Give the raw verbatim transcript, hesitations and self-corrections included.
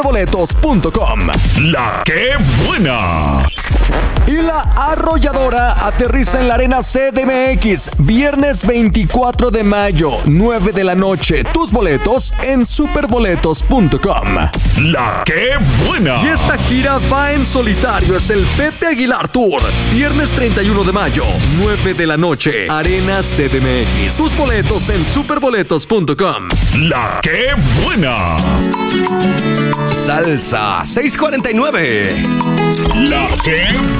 boletos punto com. La que buena. Y la arrolladora aterriza en la Arena C D M X, viernes veinticuatro de mayo, nueve de la noche. Tus boletos en superboletos punto com. La que buena. Y esta gira va en solitario, es el Pepe Aguilar Tour, viernes treinta y uno de mayo, nueve de la noche, Arena C D M X. Tus boletos en superboletos punto com. La que buena. Salsa seiscientos cuarenta y nueve. La que